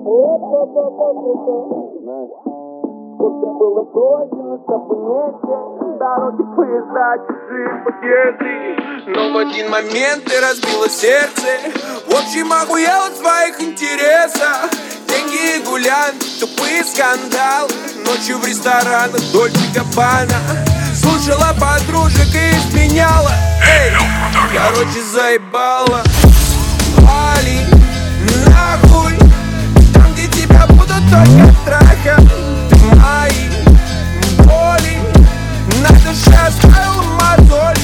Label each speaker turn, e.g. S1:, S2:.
S1: Сколько было пройдено с понятия, дороги, поезда, чужие пакеты. Но в один момент ты разбила сердце. В общем, охуела в своих интересах. Деньги и гулянки, тупые скандалы. Ночью в ресторанах Дольче Габбана. Слушала подружек и изменяла. Эй, короче, заебала. Вали нахуй, там, где тебя будут только трахать. Ты мои боли на душе оставила мозоль.